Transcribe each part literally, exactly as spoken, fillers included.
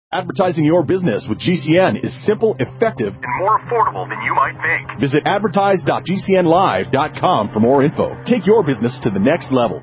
Advertising your business with G C N is simple, effective, and more affordable than you might think. Visit advertise dot g c n live dot com for more info. Take your business to the next level.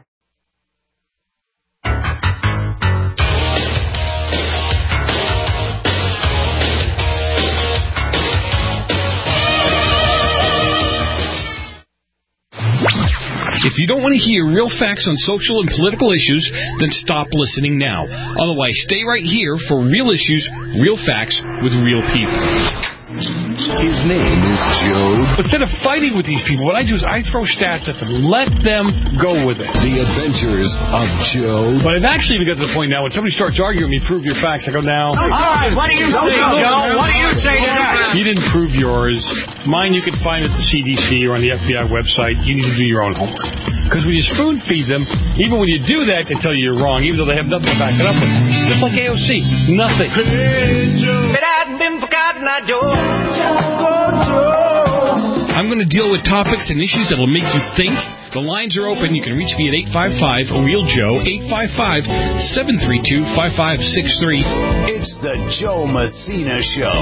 If you don't want to hear real facts on social and political issues, then stop listening now. Otherwise, stay right here for real issues, real facts, with real people. His name is Joe. Instead of fighting with these people, what I do is I throw stats at them. Let them go with it. The Adventures of Joe. But I've actually even got to the point now when somebody starts arguing with me, prove your facts. I go, now. All right, what do you say, Joe? What do you say to that? You didn't prove yours. Mine you can find at the C D C or on the F B I website. You need to do your own homework. Because when you spoon feed them, even when you do that, they tell you you're wrong, even though they have nothing to back it up with. Just like A O C. Nothing. Hey, Joe. But I've been forgotten, I Joe. I'm going to deal with topics and issues that will make you think. The lines are open. You can reach me at eight five five, real Joe, eight five five, seven three two, five five six three. It's the Joe Messina Show.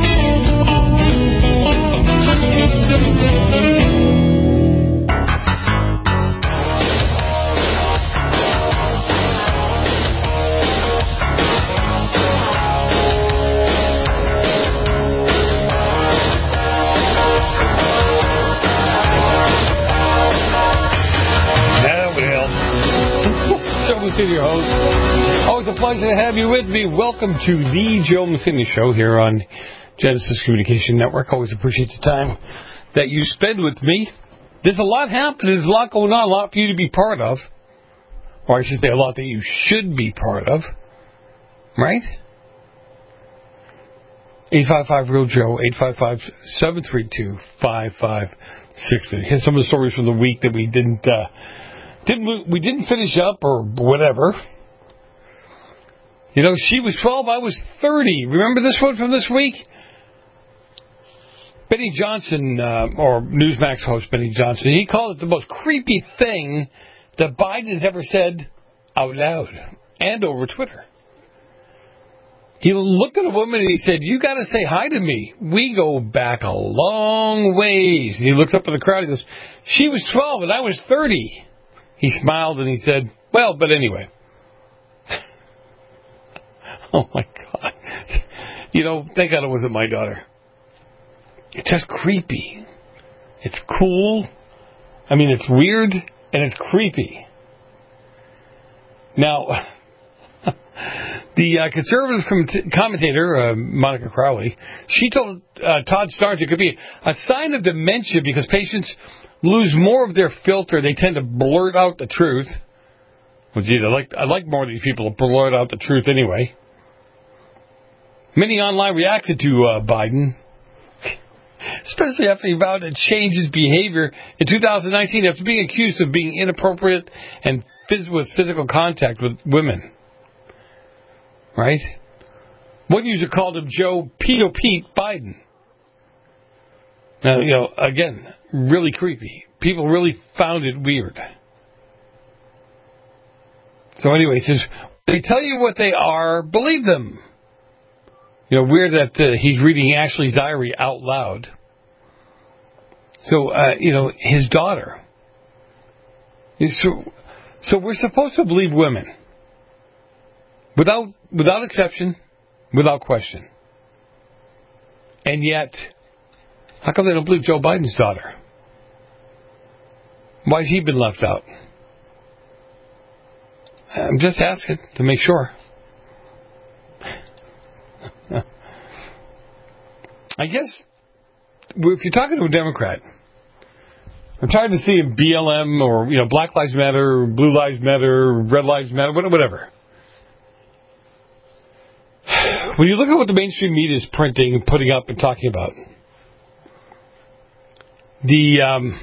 Your host. Always a pleasure to have you with me. Welcome to the Joe Messina Show here on Genesis Communication Network. Always appreciate the time that you spend with me. There's a lot happening. There's a lot going on. A lot for you to be part of. Or I should say a lot that you should be part of. Right? eight five five, real Joe, eight five five, seven three two, five five six three. Here's some of the stories from the week that we didn't... Uh, Didn't we didn't finish up or whatever. You know, she was twelve, I was thirty. Remember this one from this week? Benny Johnson, uh, or Newsmax host Benny Johnson, he called it the most creepy thing that Biden has ever said out loud and over Twitter. He looked at a woman and he said, "You got to say hi to me. We go back a long ways." And he looks up at the crowd and he goes, "She was twelve and I was thirty. He smiled and he said, "Well, but anyway." Oh, my God. You know, thank God it wasn't my daughter. It's just creepy. It's cool. I mean, it's weird and it's creepy. Now, the uh, conservative com- commentator, uh, Monica Crowley, she told uh, Todd Starnes it could be a sign of dementia because patients lose more of their filter. They tend to blurt out the truth. Well, geez, I like, I like more of these people to blurt out the truth anyway. Many online reacted to uh, Biden, especially after he vowed to change his behavior in two thousand nineteen after being accused of being inappropriate and phys- with physical contact with women. Right? One user called him Joe Pedo Pete Biden. Now, you know, again, really creepy. People really found it weird. So anyway, he says, they tell you what they are, believe them. You know, weird that uh, he's reading Ashley's diary out loud. So, uh, you know, his daughter. So, so we're supposed to believe women. Without, without exception, without question. And yet, how come they don't believe Joe Biden's daughter? Why has he been left out? I'm just asking to make sure. I guess if you're talking to a Democrat, I'm tired of seeing B L M or, you know, Black Lives Matter, Blue Lives Matter, Red Lives Matter, whatever. When you look at what the mainstream media is printing and putting up and talking about, the um,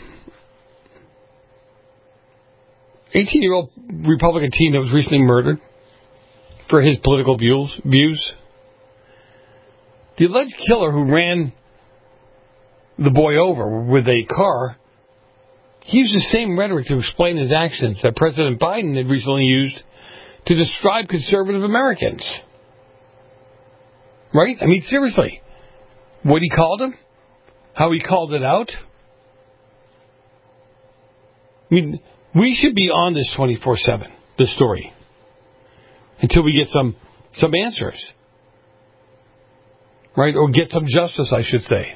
eighteen-year-old Republican teen that was recently murdered for his political views, views, the alleged killer who ran the boy over with a car, he used the same rhetoric to explain his actions that President Biden had recently used to describe conservative Americans. Right? I mean, seriously. What he called him? How he called it out? I mean, we should be on this twenty-four seven, this story, until we get some some answers. Right? Or get some justice, I should say.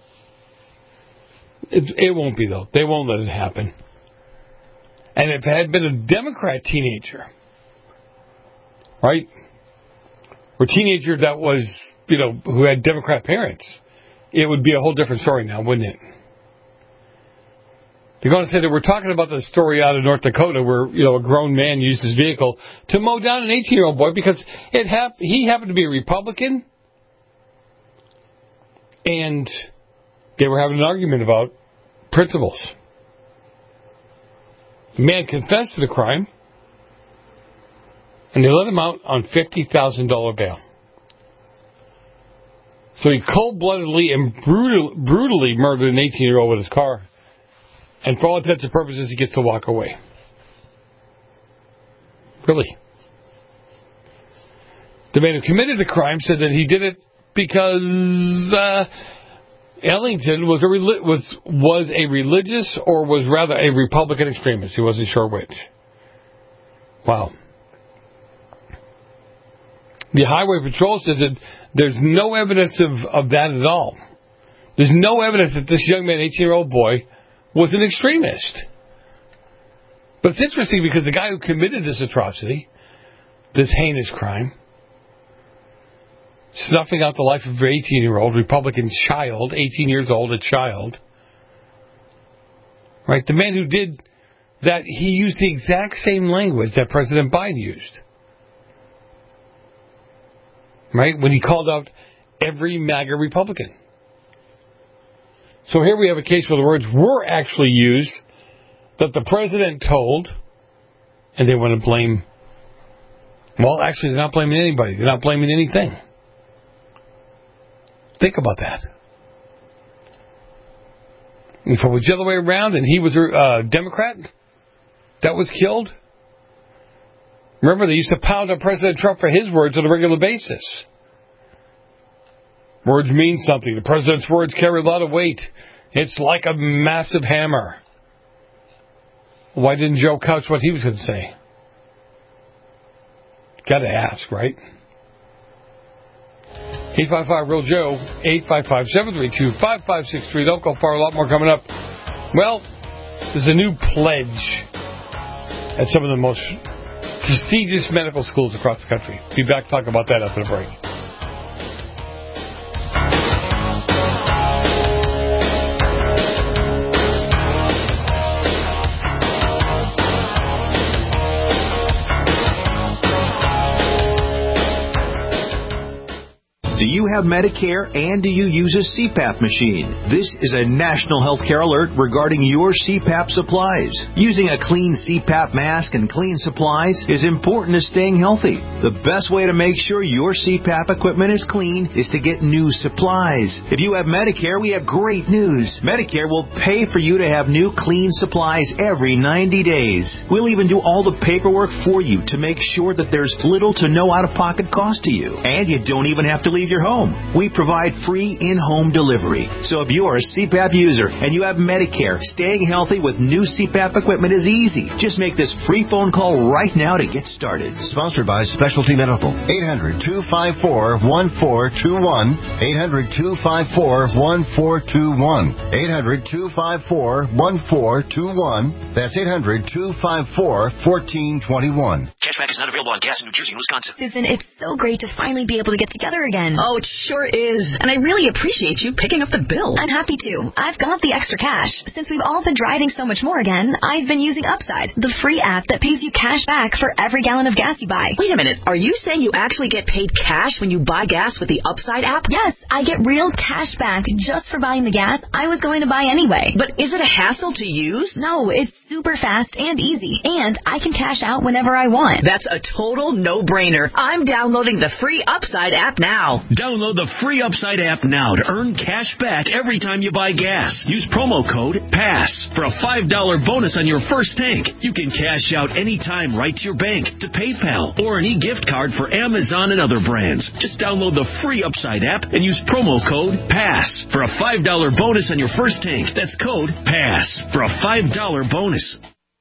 It, it won't be, though. They won't let it happen. And if it had been a Democrat teenager, right, or teenager that was, you know, who had Democrat parents, it would be a whole different story now, wouldn't it? They're going to say that we're talking about the story out of North Dakota where, you know, a grown man used his vehicle to mow down an eighteen-year-old boy because it hap- he happened to be a Republican, and they were having an argument about principles. The man confessed to the crime, and they let him out on fifty thousand dollars bail. So he cold-bloodedly and brutal, brutally murdered an eighteen-year-old with his car. And for all intents and purposes, he gets to walk away. Really. The man who committed the crime said that he did it because uh, Ellington was a was was a religious or was rather a Republican extremist. He wasn't sure which. Wow. The Highway Patrol says that there's no evidence of, of that at all. There's no evidence that this young man, eighteen-year-old boy, was an extremist. But it's interesting because the guy who committed this atrocity, this heinous crime, snuffing out the life of an eighteen-year-old Republican child, eighteen years old, a child, right? The man who did that, he used the exact same language that President Biden used. Right? When he called out every MAGA Republican. So here we have a case where the words were actually used that the president told, and they want to blame, well, actually, they're not blaming anybody. They're not blaming anything. Think about that. If it was the other way around and he was a uh, Democrat that was killed, remember, they used to pound on President Trump for his words on a regular basis. Words mean something. The president's words carry a lot of weight. It's like a massive hammer. Why didn't Joe couch what he was going to say? Got to ask, right? eight five five real Joe, eight five five, seven three two, five five six three. Don't go far, a lot more coming up. Well, there's a new pledge at some of the most prestigious medical schools across the country. Be back to talk about that after the break. Do you have Medicare and do you use a C PAP machine? This is a national healthcare alert regarding your C PAP supplies. Using a clean C PAP mask and clean supplies is important to staying healthy. The best way to make sure your C PAP equipment is clean is to get new supplies. If you have Medicare, we have great news. Medicare will pay for you to have new clean supplies every ninety days. We'll even do all the paperwork for you to make sure that there's little to no out-of-pocket cost to you. And you don't even have to leave your home. We provide free in-home delivery. So if you're a C PAP user and you have Medicare, staying healthy with new C PAP equipment is easy. Just make this free phone call right now to get started. Sponsored by Specialty Medical. eight hundred, two five four, one four two one. eight hundred, two five four, one four two one. eight hundred, two five four, one four two one. That's eight hundred, two five four, one four two one. Cashback is not available on gas in New Jersey and Wisconsin. Susan, it's so great to finally be able to get together again. Oh, it sure is. And I really appreciate you picking up the bill. I'm happy to. I've got the extra cash. Since we've all been driving so much more again, I've been using Upside, the free app that pays you cash back for every gallon of gas you buy. Wait a minute. Are you saying you actually get paid cash when you buy gas with the Upside app? Yes, I get real cash back just for buying the gas I was going to buy anyway. But is it a hassle to use? No, it's super fast and easy, and I can cash out whenever I want. That's a total no-brainer. I'm downloading the free Upside app now. Download the free Upside app now to earn cash back every time you buy gas. Use promo code PASS for a five dollars bonus on your first tank. You can cash out anytime right to your bank, to PayPal, or an e-gift card for Amazon and other brands. Just download the free Upside app and use promo code PASS for a five dollars bonus on your first tank. That's code PASS for a five dollars bonus.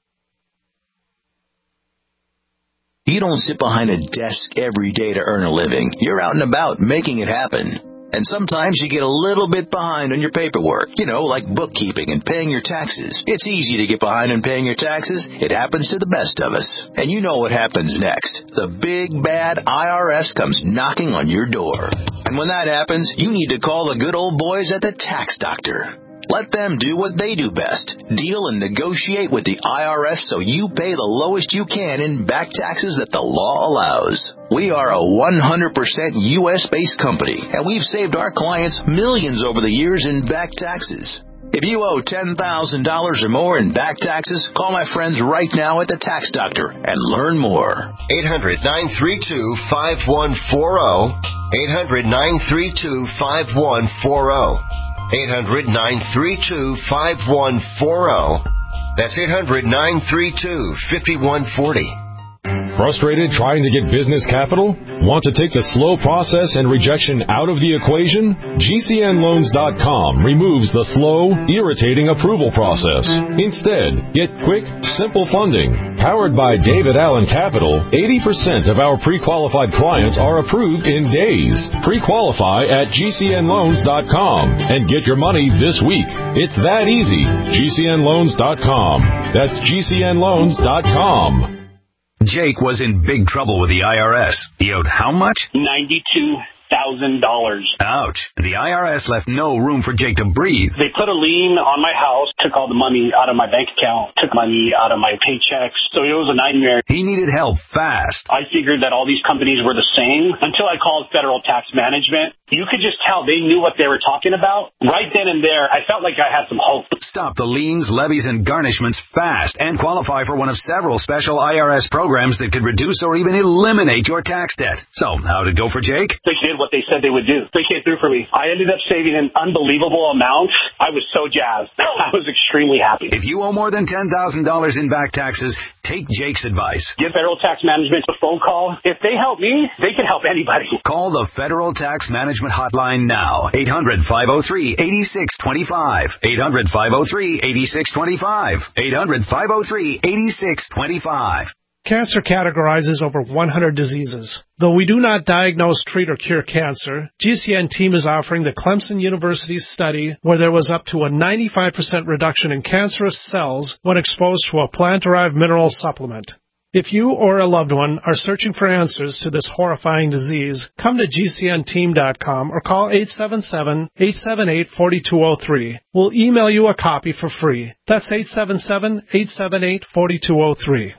You don't sit behind a desk every day to earn a living. You're out and about making it happen. And sometimes you get a little bit behind on your paperwork, you know, like bookkeeping and paying your taxes. It's easy to get behind on paying your taxes. It happens to the best of us. And you know what happens next. The big, bad I R S comes knocking on your door. And when that happens, you need to call the good old boys at the Tax Doctor. Let them do what they do best. Deal and negotiate with the I R S so you pay the lowest you can in back taxes that the law allows. We are a one hundred percent U S-based company, and we've saved our clients millions over the years in back taxes. If you owe ten thousand dollars or more in back taxes, call my friends right now at the Tax Doctor and learn more. eight hundred, nine three two, five one four zero. eight hundred, nine three two, five one four zero. eight hundred, nine three two, five one four zero. That's eight hundred, nine three two, five one four zero. Frustrated trying to get business capital? Want to take the slow process and rejection out of the equation? G C N loans dot com removes the slow, irritating approval process. Instead, get quick, simple funding. Powered by David Allen Capital, eighty percent of our pre-qualified clients are approved in days. Pre-qualify at G C N loans dot com and get your money this week. It's that easy. G C N loans dot com. That's G C N loans dot com. Jake was in big trouble with the I R S. He owed how much? ninety-two thousand dollars. Ouch. The I R S left no room for Jake to breathe. They put a lien on my house, took all the money out of my bank account, took money out of my paychecks. So it was a nightmare. He needed help fast. I figured that all these companies were the same until I called Federal Tax Management. You could just tell they knew what they were talking about. Right then and there, I felt like I had some hope. Stop the liens, levies, and garnishments fast and qualify for one of several special I R S programs that could reduce or even eliminate your tax debt. So, how'd it go for Jake? They did what they said they would do. They came through for me. I ended up saving an unbelievable amount. I was so jazzed. I was extremely happy. If you owe more than ten thousand dollars in back taxes, take Jake's advice. Give Federal Tax Management a phone call. If they help me, they can help anybody. Call the Federal Tax Management Hotline now. eight hundred, five oh three, eight six two five. eight hundred, five oh three, eight six two five. eight hundred, five oh three, eight six two five. Cancer categorizes over one hundred diseases. Though we do not diagnose, treat, or cure cancer, G C N team is offering the Clemson University study where there was up to a ninety-five percent reduction in cancerous cells when exposed to a plant-derived mineral supplement. If you or a loved one are searching for answers to this horrifying disease, come to G C N team dot com or call eight seven seven, eight seven eight, four two zero three. We'll email you a copy for free. That's eight seven seven, eight seven eight, four two zero three.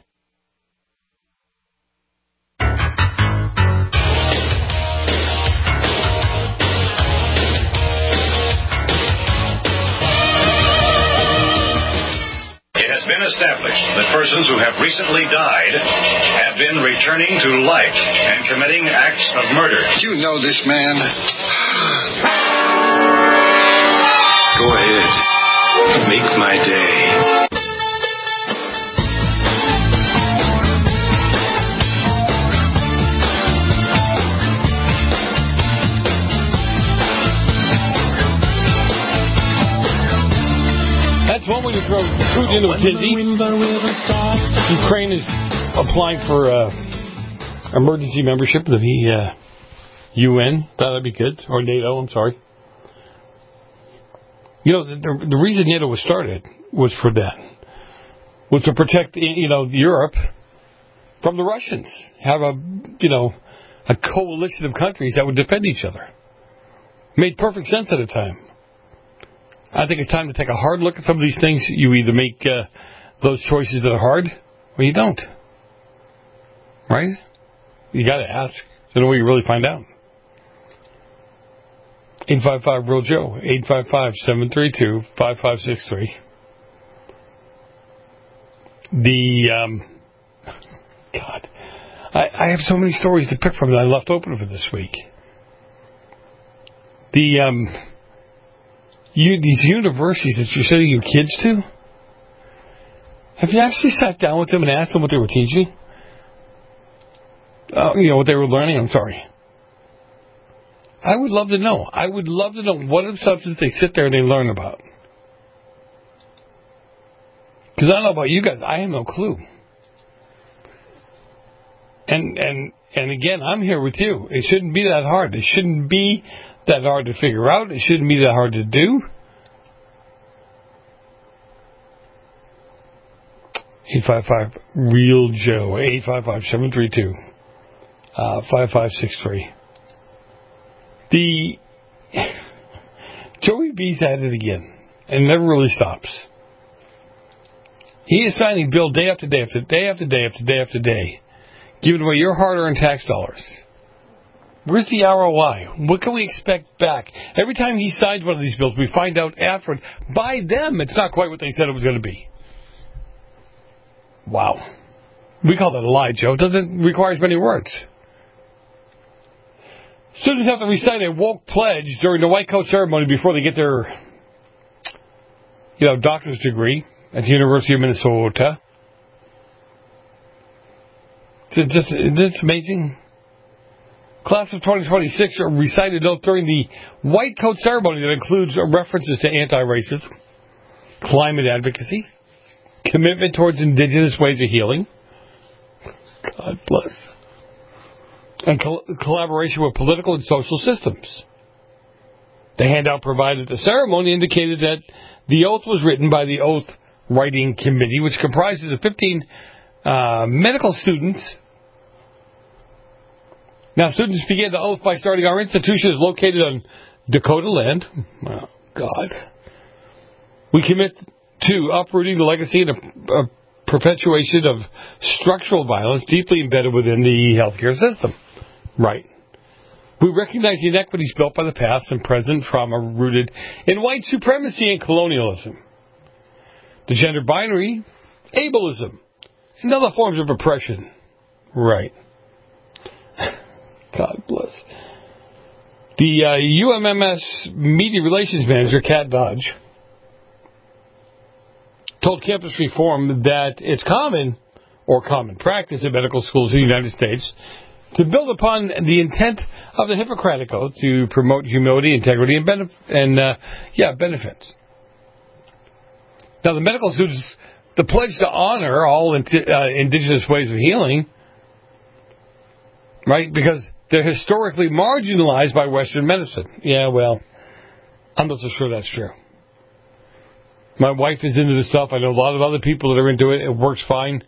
Been established that persons who have recently died have been returning to life and committing acts of murder. You know this man. Go ahead. Make my day. That's one way to throw food into a tizzy. Ukraine is applying for uh, emergency membership to the uh, U N. That'd be good. Or NATO, I'm sorry. You know, the, the reason NATO was started was for that. Was to protect, you know, Europe from the Russians. Have a, you know, a coalition of countries that would defend each other. Made perfect sense at the time. I think it's time to take a hard look at some of these things. You either make uh, those choices that are hard, or you don't. Right? You got to ask. There's no way you really find out. eight five five, real Joe. eight five five, seven three two, five five six three. The, um, God, I, I have so many stories to pick from that I left open for this week. The, um, you, these universities that you're sending your kids to, have you actually sat down with them and asked them what they were teaching? Uh, you know, what they were learning? I'm sorry. I would love to know. I would love to know what are the substances they sit there and they learn about. Because I don't know about you guys. I have no clue. And, and, and again, I'm here with you. It shouldn't be that hard. It shouldn't be that hard to figure out. It shouldn't be that hard to do. eight five five real Joe. eight five five, seven three two, five five six three. The Joey B's at it again, and never really stops. He is signing bill day after day after day after day after day after day, giving away your hard-earned tax dollars. Where's the R O I? What can we expect back? Every time he signs one of these bills, we find out afterward, by them, it's not quite what they said it was going to be. Wow. We call that a lie, Joe. It doesn't require as many words. Students have to recite a woke pledge during the white coat ceremony before they get their, you know, doctor's degree at the University of Minnesota. It's just, it's amazing. Class of twenty twenty-six recited note during the white coat ceremony that includes references to anti-racism, climate advocacy, commitment towards indigenous ways of healing. God bless. And col- collaboration with political and social systems. The handout provided at the ceremony indicated that the oath was written by the Oath Writing Committee, which comprises of fifteen uh, medical students. Now, students began the oath by starting, our institution is located on Dakota land. Oh, God. We commit to uprooting the legacy and a, a perpetuation of structural violence deeply embedded within the healthcare system. Right. We recognize the inequities built by the past and present trauma rooted in white supremacy and colonialism. The gender binary, ableism, and other forms of oppression. Right. God bless. The uh, U M M S Media Relations Manager, Kat Dodge, told Campus Reform that it's common, or common practice in medical schools in the United States, to build upon the intent of the Hippocratic Oath to promote humility, integrity, and, benef- and uh, yeah, benefits. Now, the medical students, the pledge to honor all in- uh, indigenous ways of healing, right, because they're historically marginalized by Western medicine. Yeah, well, I'm not so sure that's true. My wife is into this stuff. I know a lot of other people that are into it. It works fine.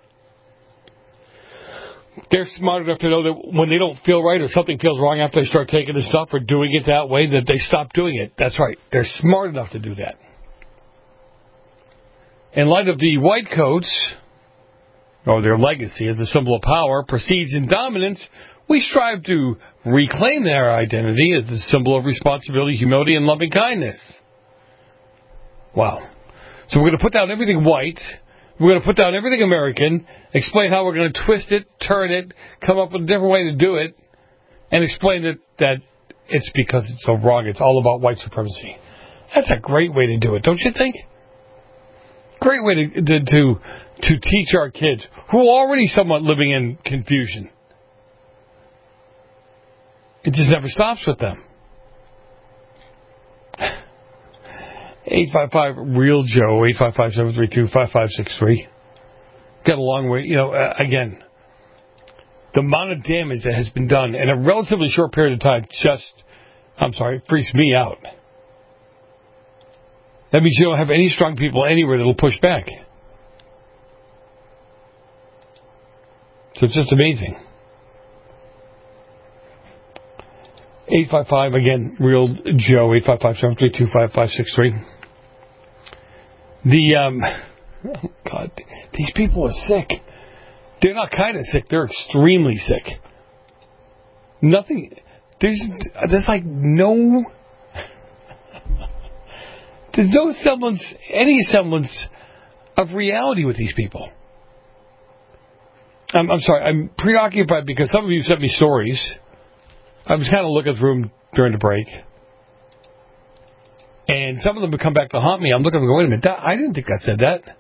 They're smart enough to know that when they don't feel right or something feels wrong after they start taking the stuff or doing it that way, that they stop doing it. That's right. They're smart enough to do that. In light of the white coats, or their legacy as a symbol of power, precedes in dominance, we strive to reclaim their identity as a symbol of responsibility, humility, and loving kindness. Wow. So we're going to put down everything white. We're going to put down everything American, explain how we're going to twist it, turn it, come up with a different way to do it, and explain that, that it's because it's so wrong. It's all about white supremacy. That's a great way to do it, don't you think? Great way to to to, to teach our kids, who are already somewhat living in confusion. It just never stops with them. eight five five real Joe, eight five five, seven three two, five five six three. Got a long way. You know, uh, again, the amount of damage that has been done in a relatively short period of time just, I'm sorry, freaks me out. That means you don't have any strong people anywhere that will push back. So it's just amazing. eight five five, again, real Joe, eight five five, seven three two, five five six three. The, um, oh God, these people are sick. They're not kind of sick, they're extremely sick. Nothing, there's, there's like no, there's no semblance, any semblance of reality with these people. I'm, I'm sorry, I'm preoccupied because some of you sent me stories. I was kind of looking through them during the break. And some of them would come back to haunt me. I'm looking and going, wait a minute, that, I didn't think I said that.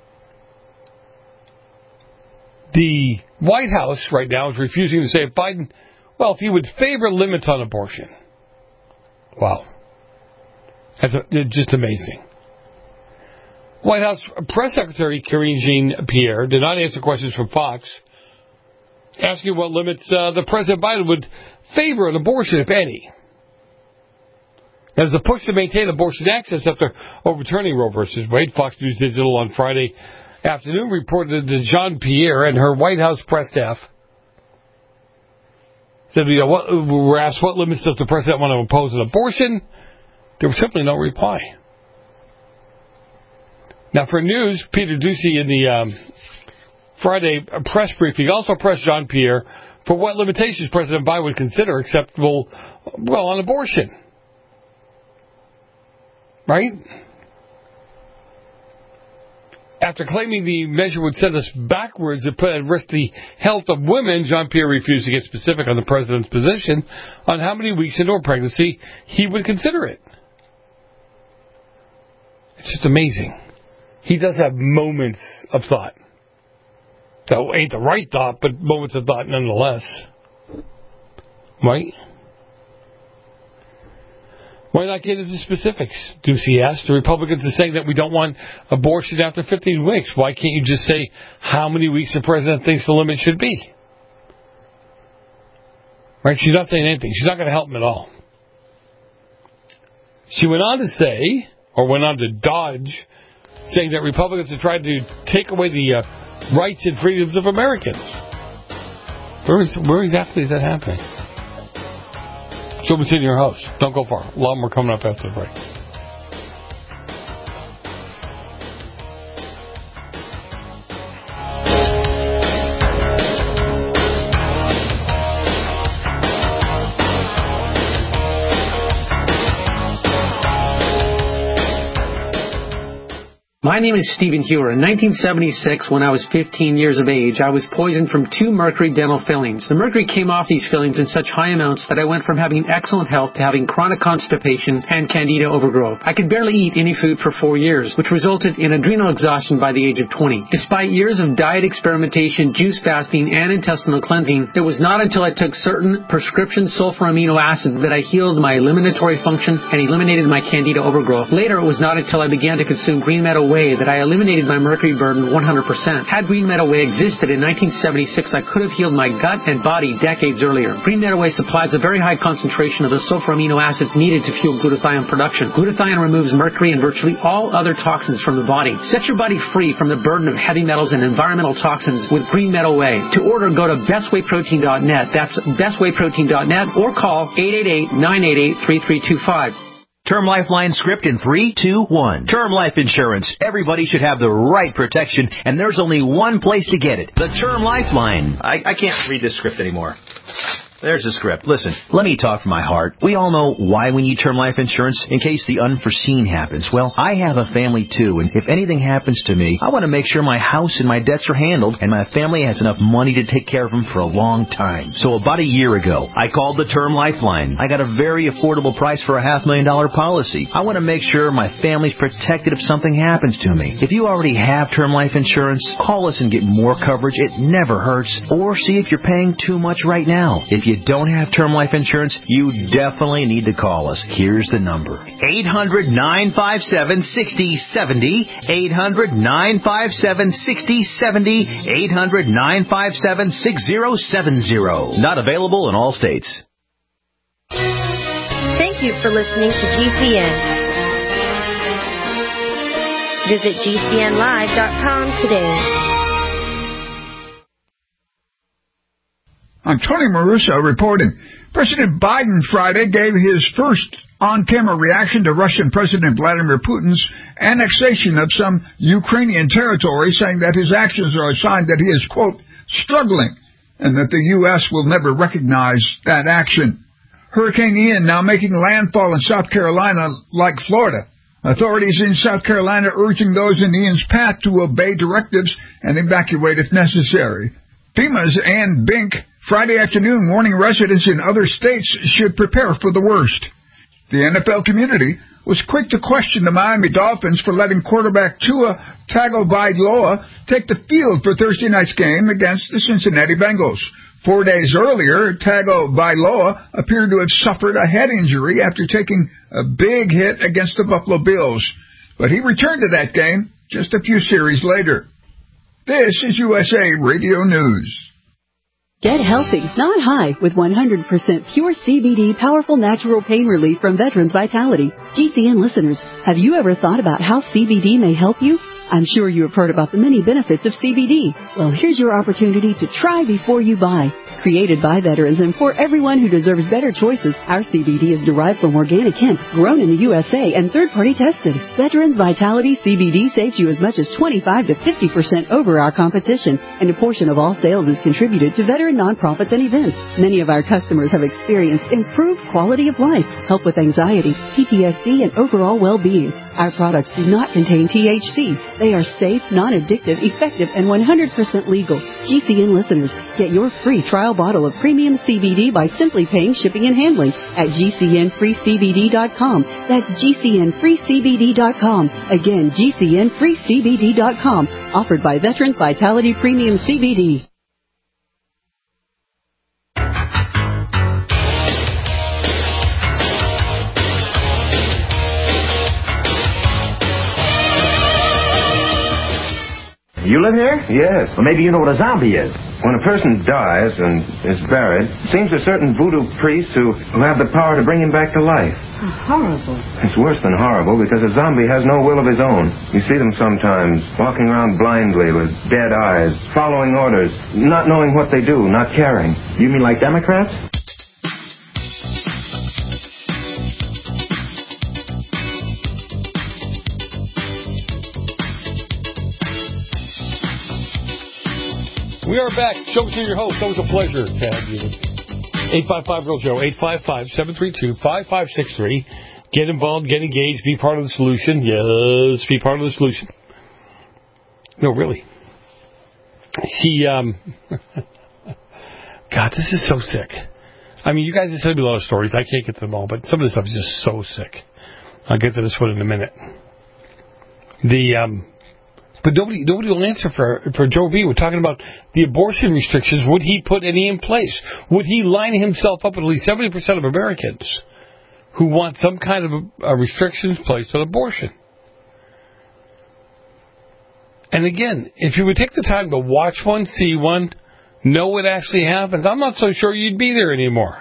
The White House right now is refusing to say if Biden, well, if he would favor limits on abortion. Wow. That's a, just amazing. White House Press Secretary Karine Jean-Pierre did not answer questions from Fox asking what limits uh, the President Biden would favor an abortion, if any. As the push to maintain abortion access after overturning Roe versus Wade, Fox News Digital on Friday afternoon reported that Jean-Pierre and her White House press staff said, you know, what, we were asked what limits does the president want to impose on abortion. There was simply no reply. Now, for news, Peter Doocy in the um, Friday press briefing also pressed Jean-Pierre for what limitations President Biden would consider acceptable, well, on abortion. Right? After claiming the measure would send us backwards and put at risk the health of women, Jean-Pierre refused to get specific on the president's position on how many weeks into a pregnancy he would consider it. It's just amazing. He does have moments of thought. That ain't the right thought, but moments of thought nonetheless. Right? Why not get into specifics? Doocy asked. The Republicans are saying that we don't want abortion after fifteen weeks. Why can't you just say how many weeks the president thinks the limit should be? Right? She's not saying anything. She's not going to help him at all. She went on to say, or went on to dodge, saying that Republicans are trying to take away the uh, rights and freedoms of Americans. Where, is, where exactly is that happening? She'll be in your house. Don't go far. A lot more coming up after the break. My name is Stephen Hewer. In nineteen seventy-six, when I was fifteen years of age, I was poisoned from two mercury dental fillings. The mercury came off these fillings in such high amounts that I went from having excellent health to having chronic constipation and candida overgrowth. I could barely eat any food for four years, which resulted in adrenal exhaustion by the age of twenty. Despite years of diet experimentation, juice fasting, and intestinal cleansing, it was not until I took certain prescription sulfur amino acids that I healed my eliminatory function and eliminated my candida overgrowth. Later, it was not until I began to consume Green Meadow Whey that I eliminated my mercury burden one hundred percent. Had Green Meadow Whey existed in nineteen seventy-six, I could have healed my gut and body decades earlier. Green Meadow Whey supplies a very high concentration of the sulfur amino acids needed to fuel glutathione production. Glutathione removes mercury and virtually all other toxins from the body. Set your body free from the burden of heavy metals and environmental toxins with Green Meadow Whey. To order, go to best way protein dot net. That's best way protein dot net or call eight eight eight, nine eight eight, three three two five. Term Lifeline script in three, two, one. Term life insurance. Everybody should have the right protection, and there's only one place to get it. The Term Lifeline. I, I can't read this script anymore. There's the script. Listen, let me talk from my heart. We all know why we need term life insurance, in case the unforeseen happens. Well, I have a family too, and if anything happens to me, I want to make sure my house and my debts are handled, and my family has enough money to take care of them for a long time. So about a year ago, I called the Term Lifeline. I got a very affordable price for a half million dollar policy. I want to make sure my family's protected if something happens to me. If you already have term life insurance, call us and get more coverage. It never hurts. Or see if you're paying too much right now. If you don't have term life insurance, you definitely need to call us. Here's the number. eight hundred, nine five seven, six oh seven oh. eight hundred, nine five seven, six oh seven oh. eight hundred, nine five seven, six oh seven oh. Not available in all states. Thank you for listening to G C N. Visit G C N live dot com today. I'm Tony Maruso reporting. President Biden Friday gave his first on-camera reaction to Russian President Vladimir Putin's annexation of some Ukrainian territory, saying that his actions are a sign that he is, quote, struggling, and that the U S will never recognize that action. Hurricane Ian now making landfall in South Carolina like Florida. Authorities in South Carolina urging those in Ian's path to obey directives and evacuate if necessary. FEMA's Ann Bink Friday afternoon warning residents in other states should prepare for the worst. The N F L community was quick to question the Miami Dolphins for letting quarterback Tua Tagovailoa take the field for Thursday night's game against the Cincinnati Bengals. Four days earlier, Tagovailoa appeared to have suffered a head injury after taking a big hit against the Buffalo Bills. But he returned to that game just a few series later. This is U S A Radio News. Get healthy, not high, with one hundred percent pure C B D powerful natural pain relief from Veterans Vitality. G C N listeners, have you ever thought about how C B D may help you? I'm sure you have heard about the many benefits of C B D. Well, here's your opportunity to try before you buy. Created by veterans and for everyone who deserves better choices, our C B D is derived from organic hemp, grown in the U S A and third-party tested. Veterans Vitality C B D saves you as much as twenty-five to fifty percent over our competition, and a portion of all sales is contributed to veteran nonprofits and events. Many of our customers have experienced improved quality of life, help with anxiety, P T S D, and overall well-being. Our products do not contain T H C. They are safe, non-addictive, effective, and one hundred percent legal. G C N listeners, get your free trial bottle of premium C B D by simply paying shipping and handling at G C N free C B D dot com. That's G C N free C B D dot com. Again, G C N free C B D dot com. Offered by Veterans Vitality Premium C B D. You live here? Yes. Well, maybe you know what a zombie is. When a person dies and is buried, it seems a certain voodoo priest who, who have the power to bring him back to life. How horrible. It's worse than horrible because a zombie has no will of his own. You see them sometimes walking around blindly with dead eyes, following orders, not knowing what they do, not caring. You mean like Democrats? We are back. Show to your host. Always a pleasure to have you with me. eight five five real Joe, eight five five, seven three two, five five six three. Get involved, get engaged, be part of the solution. Yes, be part of the solution. No, really. She, um, God, this is so sick. I mean, you guys have sent me a lot of stories. I can't get to them all, but some of the stuff is just so sick. I'll get to this one in a minute. The, um, But nobody, nobody will answer for for Joe B. We're talking about the abortion restrictions. Would he put any in place? Would he line himself up with at least seventy percent of Americans who want some kind of a, a restrictions placed on abortion? And again, if you would take the time to watch one, see one, know what actually happens, I'm not so sure you'd be there anymore.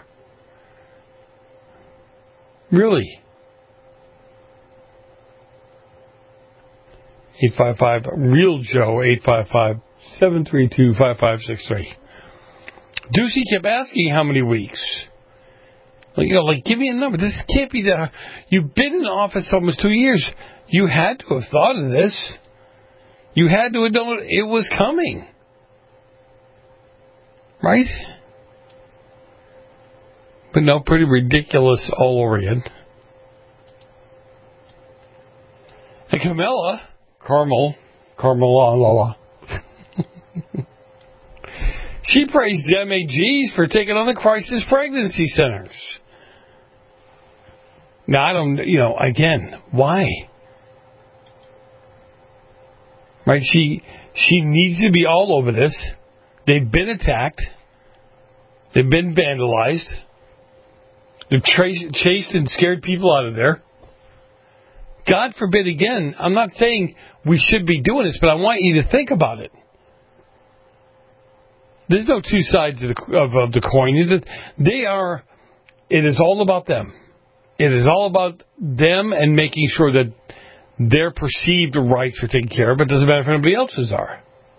Really. eight five five real Joe, eight five five, seven three two, five five six three. Ducey kept asking how many weeks. Like, you know, like, give me a number. This can't be that. You've been in office almost two years. You had to have thought of this. You had to have known it was coming. Right? But no, pretty ridiculous all over again. And Camilla... Carmel, Carmela, she praised M A Gs for taking on the crisis pregnancy centers. Now, I don't, you know, again, why? Right? She, she needs to be all over this. They've been attacked. They've been vandalized. They've tra- chased and scared people out of there. God forbid, again, I'm not saying we should be doing this, but I want you to think about it. There's no two sides of the, of, of the coin. They are, it is all about them. It is all about them and making sure that their perceived rights are taken care of, but it doesn't matter if anybody else's are.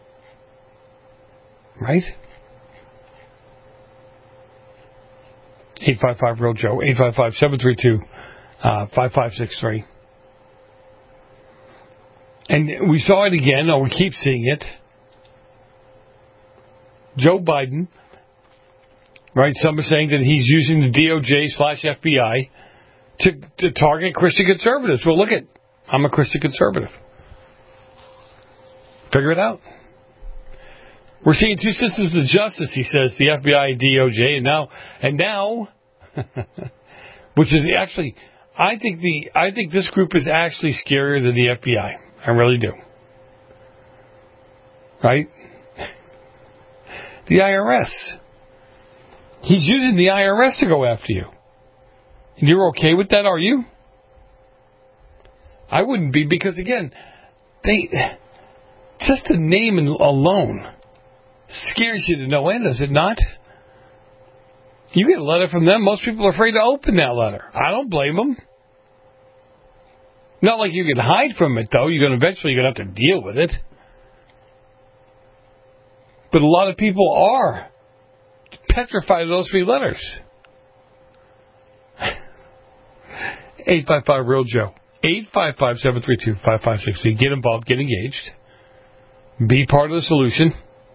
Right? eight five five real Joe, eight five five, seven three two, five five six three. And we saw it again, or we keep seeing it. Joe Biden, right? Some are saying that he's using the D O J slash F B I to, to target Christian conservatives. Well, look at, I'm a Christian conservative. Figure it out. We're seeing two systems of justice, he says, the F B I, D O J, and now, and now, which is actually, I think the, I think this group is actually scarier than the F B I. I really do. Right? The I R S. He's using the I R S to go after you. And you're okay with that, are you? I wouldn't be, because again, they, just the name alone scares you to no end, does it not? You get a letter from them, most people are afraid to open that letter. I don't blame them. Not like you can hide from it, though. You're going to eventually you're going to have to deal with it. But a lot of people are petrified of those three letters. eight five five real Joe. eight five five, seven three two, five five six three. Get involved. Get engaged. Be part of the solution.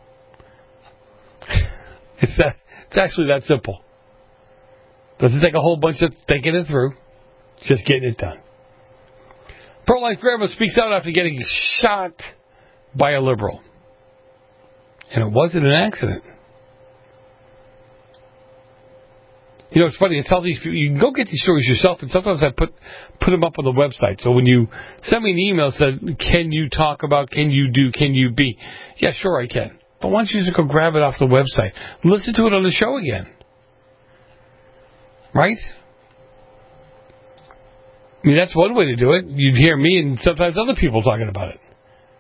It's that. It's actually that simple. Doesn't take a whole bunch of thinking it through. Just getting it done. Pro-life grandma speaks out after getting shot by a liberal. And it wasn't an accident. You know, it's funny. I tell these people, you can go get these stories yourself, and sometimes I put put them up on the website. So when you send me an email that says, can you talk about, can you do, can you be? Yeah, sure I can. But why don't you just go grab it off the website? Listen to it on the show again. Right? I mean, that's one way to do it. You'd hear me and sometimes other people talking about it.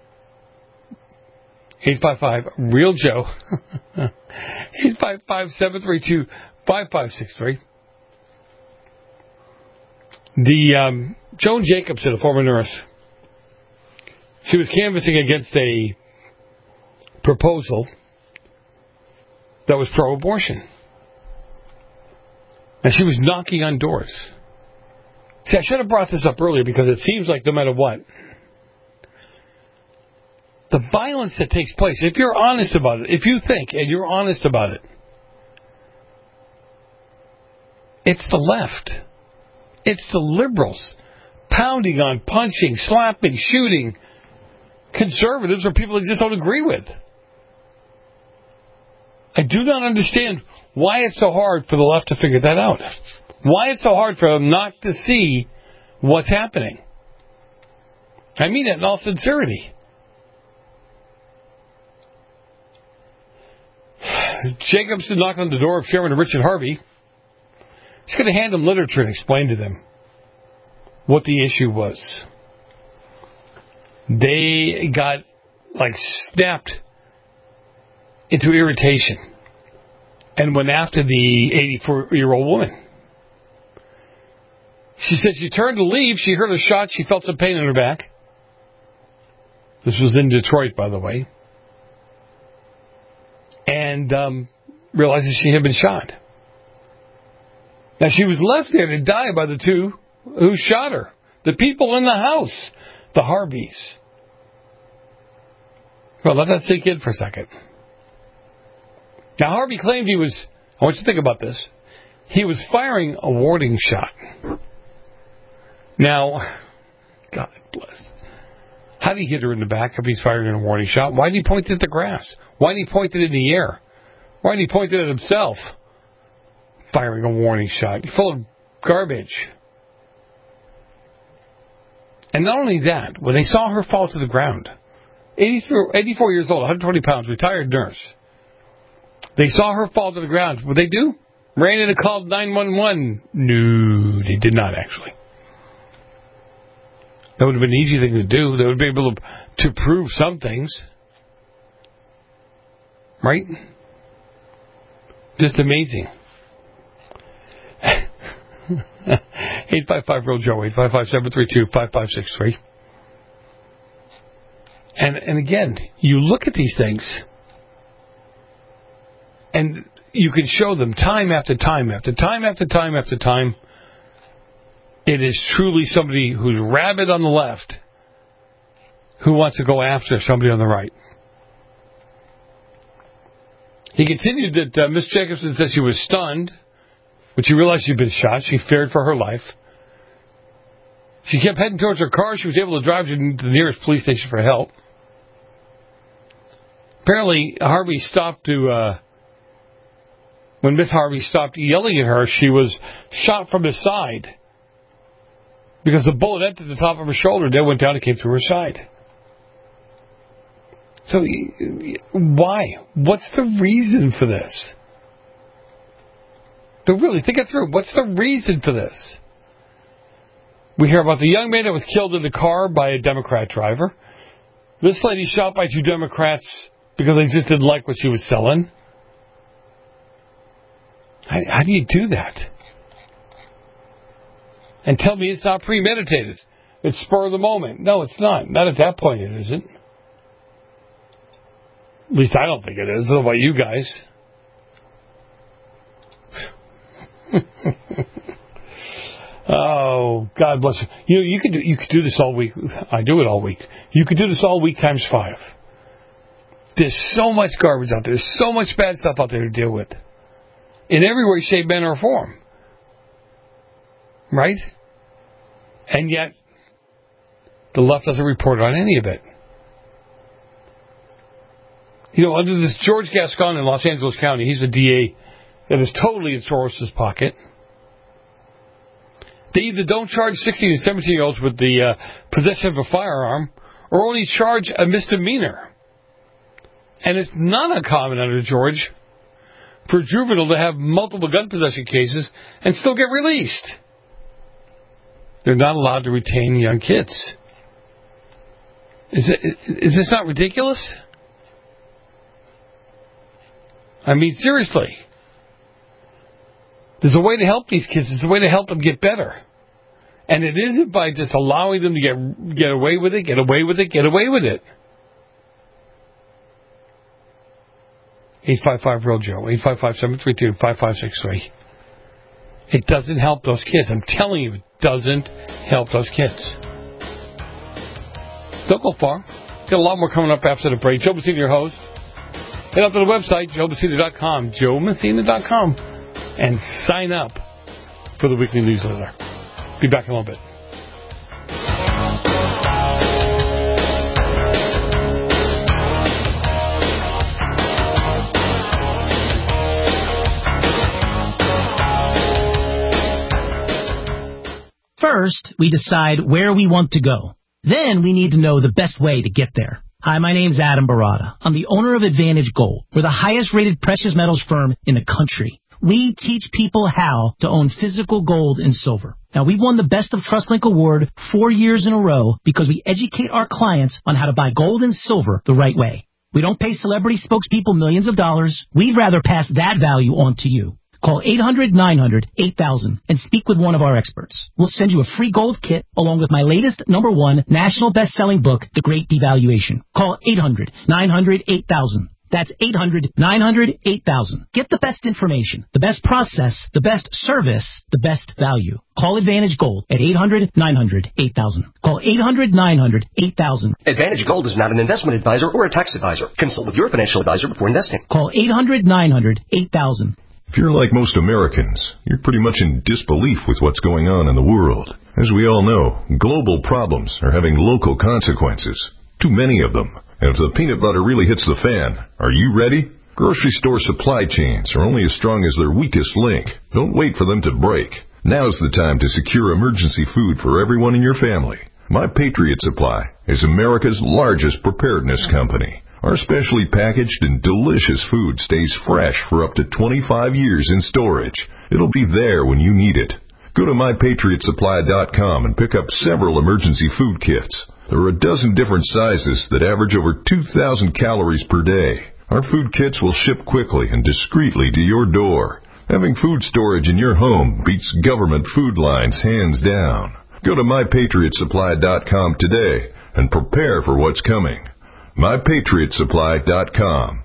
eight five five real Joe. eight five five, seven three two, five five six three. The um, Joan Jacobson, a former nurse, she was canvassing against a proposal that was pro-abortion. And she was knocking on doors. See, I should have brought this up earlier because it seems like no matter what, the violence that takes place, if you're honest about it, if you think and you're honest about it, it's the left. It's the liberals pounding on, punching, slapping, shooting conservatives or people they just don't agree with. I do not understand why it's so hard for the left to figure that out. Why it's so hard for them not to see what's happening. I mean it in all sincerity. Jacobson knocked on the door of Chairman Richard Harvey. He's going to hand them literature and explain to them what the issue was. They got, like, snapped into irritation and went after the eighty-four-year-old woman. She said she turned to leave. She heard a shot. She felt some pain in her back. This was in Detroit, by the way. And um, realizes she had been shot. Now, she was left there to die by the two who shot her. The people in the house. The Harveys. Well, let that sink in for a second. Now, Harvey claimed he was, I want you to think about this, he was firing a warning shot. Now, God bless. How did he hit her in the back if he's firing a warning shot? Why did he point it at the grass? Why did he point it in the air? Why did he point it at himself? Firing a warning shot. You're full of garbage. And not only that, when they saw her fall to the ground, eighty-four, eighty-four years old, one hundred twenty pounds, retired nurse, they saw her fall to the ground. What did they do? Ran in and called nine one one. No, they did not actually. That would have been an easy thing to do. They would be able to, to prove some things. Right? Just amazing. eight five five real Joe, eight five five, seven three two, five five six three. And and again, you look at these things and you can show them time after time after time after time after time. It is truly somebody who's rabid on the left who wants to go after somebody on the right. He continued that uh, Miss Jacobson said she was stunned when she realized she'd been shot. She feared for her life. She kept heading towards her car. She was able to drive to the nearest police station for help. Apparently, Harvey stopped to, uh, when Miss Harvey stopped yelling at her, she was shot from the side. Because the bullet entered the top of her shoulder, then went down and came through her side. So, why? What's the reason for this? But really, think it through. What's the reason for this? We hear about the young man that was killed in the car by a Democrat driver. This lady shot by two Democrats because they just didn't like what she was selling. How, how do you do that? And tell me it's not premeditated. It's spur of the moment. No, it's not. Not at that point it isn't. At least I don't think it is. I don't know about you guys. Oh, God bless you. You know, you could do, you could do this all week. I do it all week. You could do this all week times five. There's so much garbage out there. There's so much bad stuff out there to deal with. In every way, shape, manner, or form. Right? And yet, the left doesn't report on any of it. You know, under this George Gascon in Los Angeles County, he's a D A that is totally in Soros's pocket. They either don't charge sixteen and seventeen-year-olds with the uh, possession of a firearm or only charge a misdemeanor. And it's not uncommon under George for a juvenile to have multiple gun possession cases and still get released. They're not allowed to retain young kids. Is it, is this not ridiculous? I mean, seriously. There's a way to help these kids. There's a way to help them get better. And it isn't by just allowing them to get get away with it, get away with it, get away with it. eight five five real Joe, eight five five, seven three two, five five six three. It doesn't help those kids. I'm telling you, it doesn't help those kids. Don't go far. Got a lot more coming up after the break. Joe Messina, your host. Head up to the website, joe messina dot com, joe messina dot com, and sign up for the weekly newsletter. Be back in a little bit. First, we decide where we want to go. Then we need to know the best way to get there. Hi, my name's Adam Barada. I'm the owner of Advantage Gold. We're the highest rated precious metals firm in the country. We teach people how to own physical gold and silver. Now, we've won the Best of TrustLink Award four years in a row because we educate our clients on how to buy gold and silver the right way. We don't pay celebrity spokespeople millions of dollars. We'd rather pass that value on to you. Call eight hundred, nine hundred, eight thousand and speak with one of our experts. We'll send you a free gold kit along with my latest number one national best-selling book, The Great Devaluation. Call eight hundred, nine hundred, eight thousand. That's eight hundred, nine hundred, eight thousand. Get the best information, the best process, the best service, the best value. Call Advantage Gold at eight hundred, nine hundred, eight thousand. Call eight hundred, nine hundred, eight thousand. Advantage Gold is not an investment advisor or a tax advisor. Consult with your financial advisor before investing. Call eight hundred, nine hundred, eight thousand. If you're like most Americans, you're pretty much in disbelief with what's going on in the world. As we all know, global problems are having local consequences. Too many of them. And if the peanut butter really hits the fan, are you ready? Grocery store supply chains are only as strong as their weakest link. Don't wait for them to break. Now's the time to secure emergency food for everyone in your family. My Patriot Supply is America's largest preparedness company. Our specially packaged and delicious food stays fresh for up to twenty-five years in storage. It'll be there when you need it. Go to my patriot supply dot com and pick up several emergency food kits. There are a dozen different sizes that average over two thousand calories per day. Our food kits will ship quickly and discreetly to your door. Having food storage in your home beats government food lines hands down. Go to my patriot supply dot com today and prepare for what's coming. my patriot supply dot com.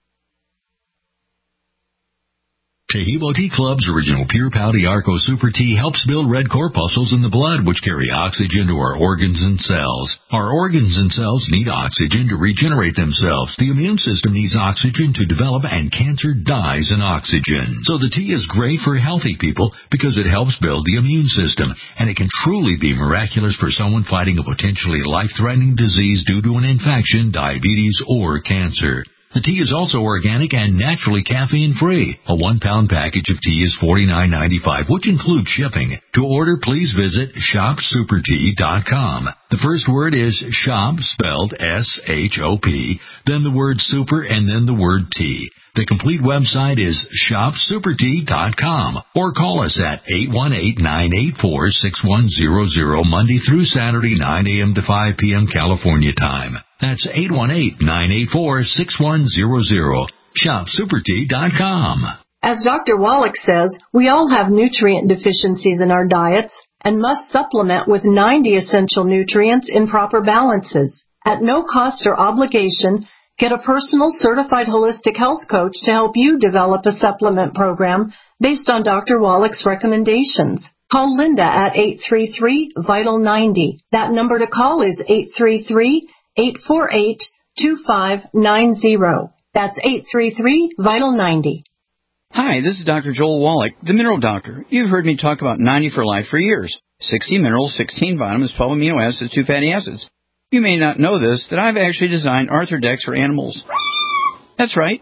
Tehebo Tea Club's original Pure Pau Arco Super Tea helps build red corpuscles in the blood, which carry oxygen to our organs and cells. Our organs and cells need oxygen to regenerate themselves. The immune system needs oxygen to develop, and cancer dies in oxygen. So the tea is great for healthy people because it helps build the immune system, and it can truly be miraculous for someone fighting a potentially life-threatening disease due to an infection, diabetes, or cancer. The tea is also organic and naturally caffeine-free. A one-pound package of tea is forty-nine ninety-five, which includes shipping. To order, please visit shop super tea dot com. The first word is shop, spelled S H O P, then the word super, and then the word tea. The complete website is shop super tea dot com, or call us at eight one eight, nine eight four, six one zero zero Monday through Saturday, nine a.m. to five p.m. California time. That's eight one eight, nine eight four, six one zero zero. shop super tea dot com. As Doctor Wallach says, we all have nutrient deficiencies in our diets and must supplement with ninety essential nutrients in proper balances. At no cost or obligation, get a personal certified holistic health coach to help you develop a supplement program based on Doctor Wallach's recommendations. Call Linda at eight three three, vital ninety. That number to call is eight three three, eight four eight, two five nine zero. That's eight three three, vital ninety. Hi, this is Doctor Joel Wallach, the Mineral Doctor. You've heard me talk about ninety for Life for years. sixty minerals, sixteen vitamins, twelve amino acids, two fatty acids. You may not know this, that I've actually designed Arthrodex for animals. That's right.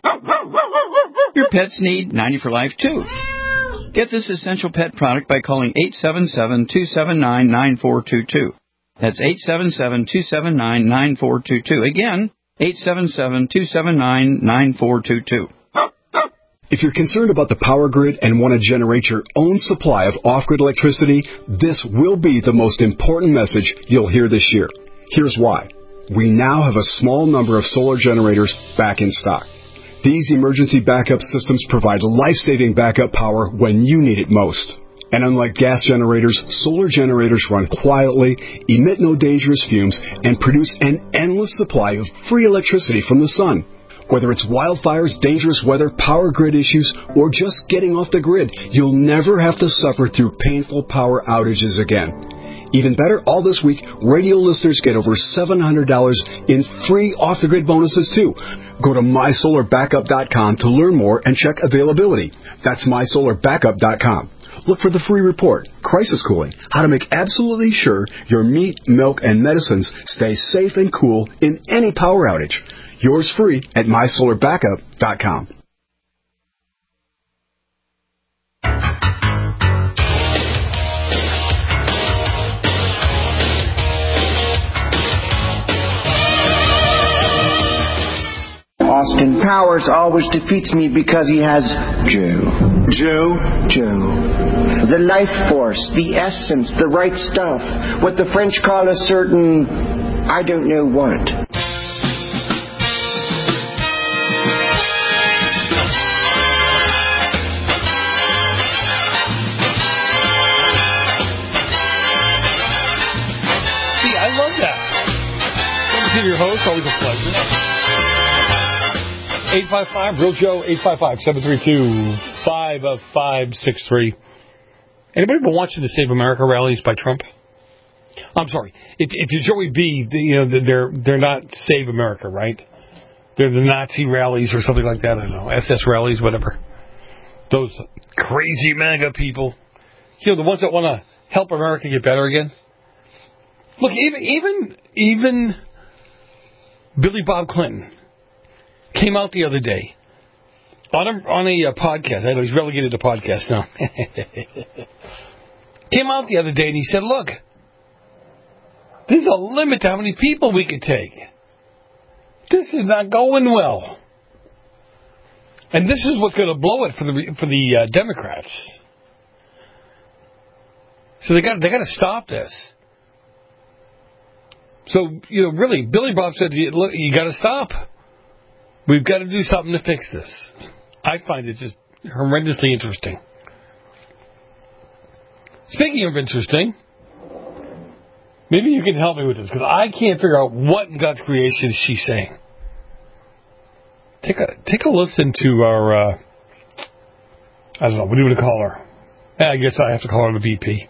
Your pets need ninety for Life, too. Get this essential pet product by calling eight seven seven, two seven nine, nine four two two. That's eight seven seven, two seven nine, nine four two two. Again, eight seven seven, two seven nine, nine four two two. If you're concerned about the power grid and want to generate your own supply of off-grid electricity, this will be the most important message you'll hear this year. Here's why. We now have a small number of solar generators back in stock. These emergency backup systems provide life-saving backup power when you need it most. And unlike gas generators, solar generators run quietly, emit no dangerous fumes, and produce an endless supply of free electricity from the sun. Whether it's wildfires, dangerous weather, power grid issues, or just getting off the grid, you'll never have to suffer through painful power outages again. Even better, all this week, radio listeners get over seven hundred dollars in free off-the-grid bonuses, too. Go to my solar backup dot com to learn more and check availability. That's my solar backup dot com. Look for the free report, Crisis Cooling, how to make absolutely sure your meat, milk, and medicines stay safe and cool in any power outage. Yours free at my solar backup dot com. Austin Powers always defeats me because he has Joe. Joe? Joe. The life force, the essence, the right stuff. What the French call a certain, I don't know what. See, I love that. Good to see your host, always a pleasure. eight five five, Real Joe, eight five five, seven three two, five five six three. Anybody been watching the Save America rallies by Trump? I'm sorry. If, if you're Joey B, you know, they're, they're not Save America, right? They're the Nazi rallies or something like that. I don't know. S S rallies, whatever. Those crazy MAGA people. You know, the ones that want to help America get better again. Look, even, even, even Billy Bob Clinton came out the other day on a, on a uh, podcast. I know he's relegated to podcasts now. Came out the other day and he said, look, there's a limit to how many people we could take. This is not going well. And this is what's going to blow it for the for the uh, Democrats. So they got they got to stop this. So, you know, really, Billy Bob said, look, you got to stop. We've got to do something to fix this. I find it just horrendously interesting. Speaking of interesting, maybe you can help me with this, because I can't figure out what in God's creation is she saying. Take a take a listen to our, uh, I don't know, what do you want to call her? I guess I have to call her the V P.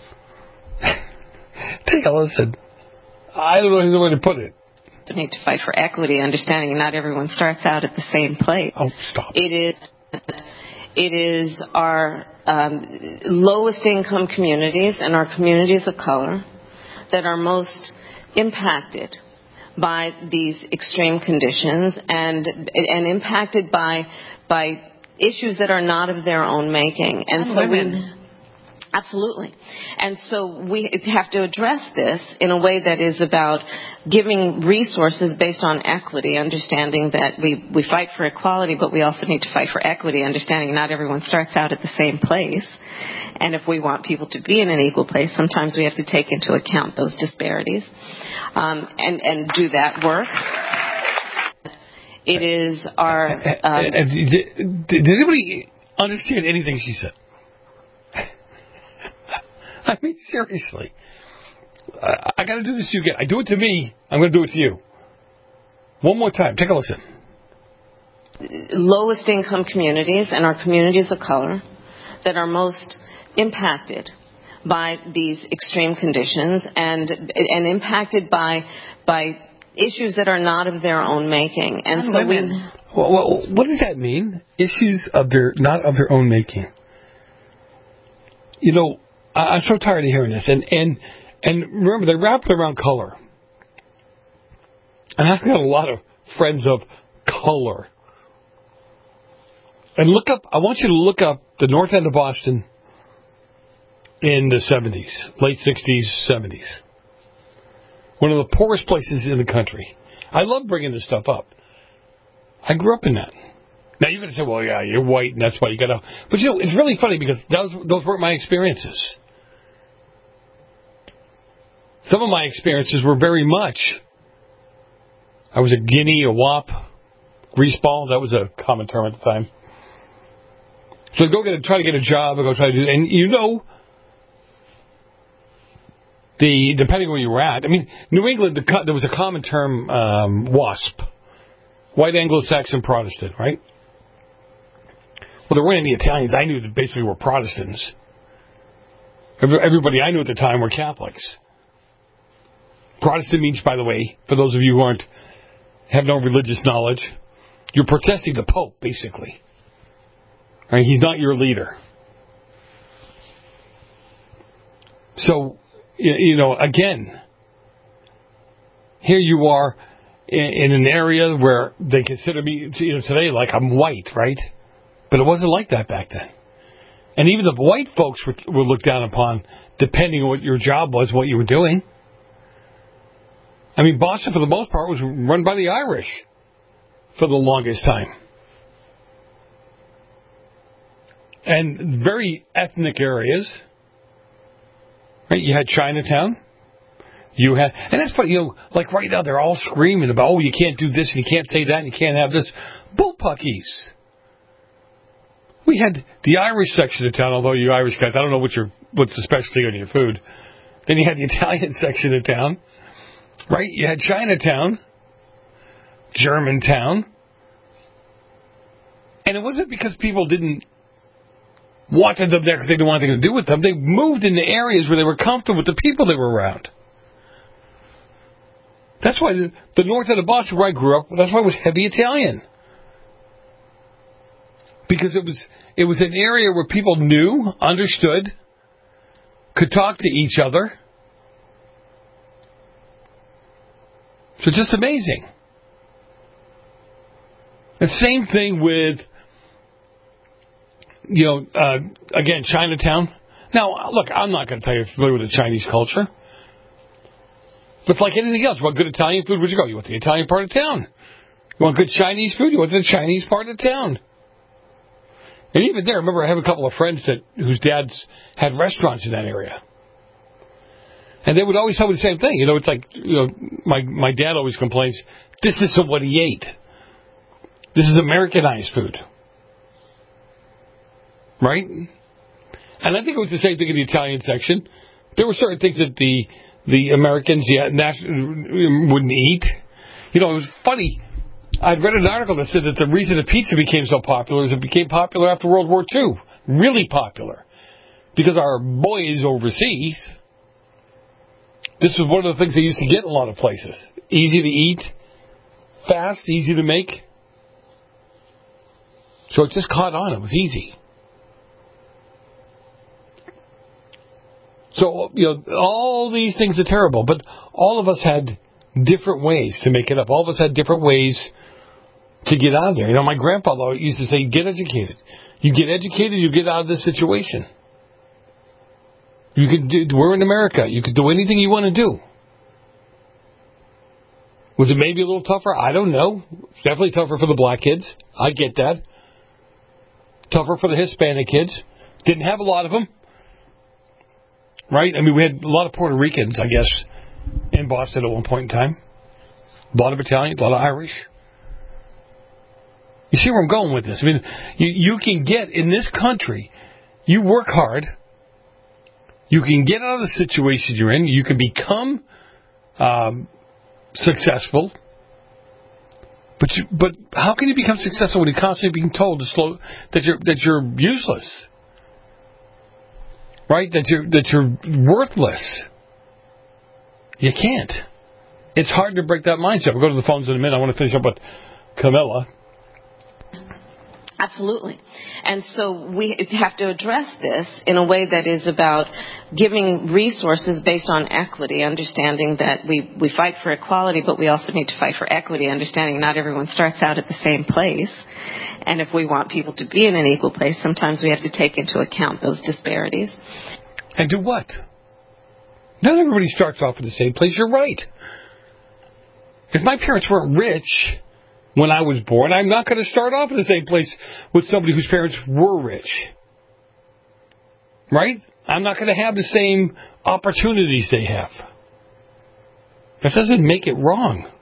Take a listen. I don't know the way to put it. Need to fight for equity, understanding not everyone starts out at the same place. Oh, stop. It is, it is our um, lowest income communities and our communities of color that are most impacted by these extreme conditions and and impacted by by issues that are not of their own making. And, and so women. we absolutely. And so we have to address this in a way that is about giving resources based on equity, understanding that we, we fight for equality, but we also need to fight for equity, understanding not everyone starts out at the same place. And if we want people to be in an equal place, sometimes we have to take into account those disparities um, and, and do that work. It is our... Um, did, did anybody understand anything she said? I mean, seriously. I, I got to do this to you again. I do it to me. I'm going to do it to you. One more time. Take a listen. Lowest income communities and our communities of color that are most impacted by these extreme conditions and and impacted by by issues that are not of their own making. And, and so women. we... Well, well, what does that mean? Issues of their not of their own making. You know, I'm so tired of hearing this. And, and, and remember, they wrap it around color. And I've got a lot of friends of color. And look up, I want you to look up the North End of Boston in the seventies, late sixties, seventies. One of the poorest places in the country. I love bringing this stuff up. I grew up in that. Now you're going to say, well, yeah, you're white and that's why you got to... But you know, it's really funny because those, those weren't my experiences. Some of my experiences were very much... I was a guinea, a wop, greaseball. That was a common term at the time. So I'd go get a, try to get a job. I'd go try to do... And you know... The, depending on where you were at. I mean, New England, the, there was a common term, um, WASP. White Anglo-Saxon Protestant, right? Well, there weren't any Italians I knew that basically were Protestants. Everybody I knew at the time were Catholics. Protestant means, by the way, for those of you who aren't, have no religious knowledge, you're protesting the Pope, basically. Right? He's not your leader. So, you know, again, here you are in, in an area where they consider me, you know, today like I'm white, right? But it wasn't like that back then. And even the white folks were, were looked down upon depending on what your job was, what you were doing. I mean, Boston, for the most part, was run by the Irish for the longest time. And very ethnic areas. Right? You had Chinatown. You had, and that's funny, you know, like right now they're all screaming about, oh, you can't do this and you can't say that and you can't have this. Bullpuckies. We had the Irish section of town, although you Irish guys, I don't know what your what's the specialty on your food. Then you had the Italian section of town, right? You had Chinatown, Germantown, and it wasn't because people didn't wanted them there because they didn't want anything to do with them. They moved into areas where they were comfortable with the people they were around. That's why the, the north end of Boston, where I grew up, that's why it was heavy Italian. Because it was it was an area where people knew, understood, could talk to each other. So just amazing. The same thing with, you know, uh, again, Chinatown. Now, look, I'm not going to tell you if you're familiar with the Chinese culture. But it's like anything else. You want good Italian food, where'd you go? You want the Italian part of town. You want good Chinese food, you went to the Chinese part of town. And even there, I remember I have a couple of friends that whose dads had restaurants in that area. And they would always tell me the same thing. You know, it's like, you know, my, my dad always complains, this isn't what he ate. This is Americanized food. Right? And I think it was the same thing in the Italian section. There were certain things that the the Americans yeah, wouldn't eat. You know, it was funny. I'd read an article that said that the reason that pizza became so popular is it became popular after World War Two. Really popular. Because our boys overseas, this was one of the things they used to get in a lot of places. Easy to eat, fast, easy to make. So it just caught on. It was easy. So, you know, all these things are terrible, but all of us had different ways to make it up. All of us had different ways to get out of there. You know, my grandpa used to say, get educated. You get educated, you get out of this situation. You can do, we're in America. You can do anything you want to do. Was it maybe a little tougher? I don't know. It's definitely tougher for the black kids. I get that. Tougher for the Hispanic kids. Didn't have a lot of them. Right? I mean, we had a lot of Puerto Ricans, I guess, in Boston at one point in time. A lot of Italian, a lot of Irish. You see where I'm going with this? I mean, you, you can get, in this country, you work hard, you can get out of the situation you're in, you can become um, successful, but you, but how can you become successful when you're constantly being told to slow, that you're that you're useless, right? That you're that you're worthless. You can't. It's hard to break that mindset. We'll go to the phones in a minute. I want to finish up with Camilla. Absolutely. And so we have to address this in a way that is about giving resources based on equity, understanding that we, we fight for equality, but we also need to fight for equity, understanding not everyone starts out at the same place. And if we want people to be in an equal place, sometimes we have to take into account those disparities. And do what? Not everybody starts off in the same place. You're right. If my parents weren't rich when I was born, I'm not going to start off in the same place with somebody whose parents were rich. Right? I'm not going to have the same opportunities they have. That doesn't make it wrong.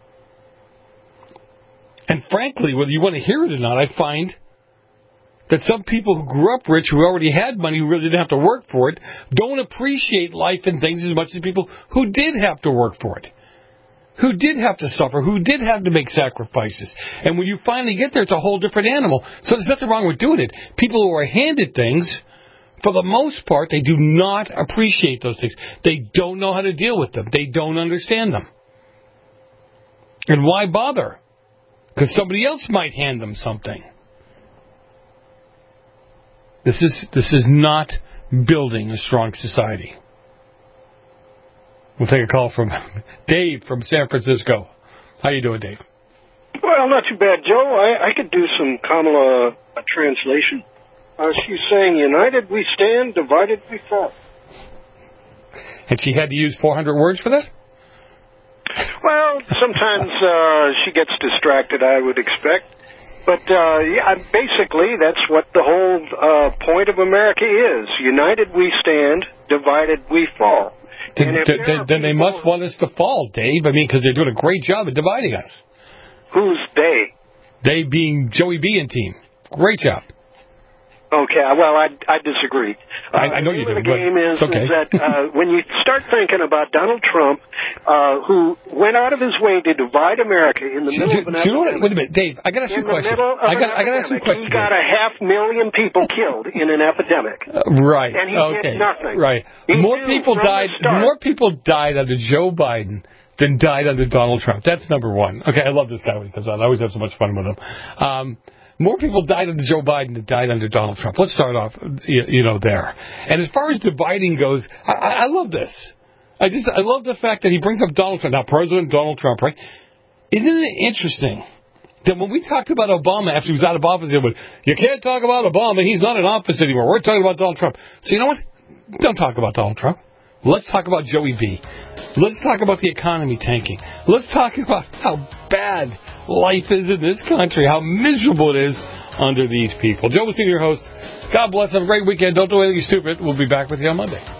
And frankly, whether you want to hear it or not, I find that some people who grew up rich, who already had money, who really didn't have to work for it, don't appreciate life and things as much as people who did have to work for it. Who did have to suffer, who did have to make sacrifices. And when you finally get there, it's a whole different animal. So there's nothing wrong with doing it. People who are handed things, for the most part, they do not appreciate those things. They don't know how to deal with them. They don't understand them. And why bother? Because somebody else might hand them something. This is this is not building a strong society. We'll take a call from Dave from San Francisco. How you doing, Dave? Well, not too bad, Joe. I, I could do some Kamala uh, translation. Uh, she's saying, united we stand, divided we fall. And she had to use four hundred words for that? Well, sometimes uh, she gets distracted, I would expect. But, uh, yeah, basically, that's what the whole uh, point of America is. United we stand, divided we fall. Then, then, then they must want us to fall, Dave. I mean, because they're doing a great job at dividing us. Who's they? They being Joey B and team. Great job. Okay, well, I, I disagree. Uh, I, I know you do. The game is, okay. is that uh, when you start thinking about Donald Trump, uh, who went out of his way to divide America in the middle do, of an do you know epidemic. what, wait a minute, Dave, I got to ask you a question. I got, I got to ask you a question. He got a half million people killed in an epidemic. Uh, right. And he okay. did nothing. Right. He more people died. More people died under Joe Biden than died under Donald Trump. That's number one. Okay, I love this guy when he comes on. I always have so much fun with him. Um, More people died under Joe Biden than died under Donald Trump. Let's start off, you know, there. And as far as dividing goes, I, I love this. I just, I love the fact that he brings up Donald Trump. Now, President Donald Trump, right? Isn't it interesting that when we talked about Obama after he was out of office, it was, you can't talk about Obama, he's not in office anymore. We're talking about Donald Trump. So you know what? Don't talk about Donald Trump. Let's talk about Joey B. Let's talk about the economy tanking. Let's talk about how bad life is in this country, how miserable it is under these people. Joe was your host. God bless. Have a great weekend. Don't do anything stupid. We'll be back with you on Monday.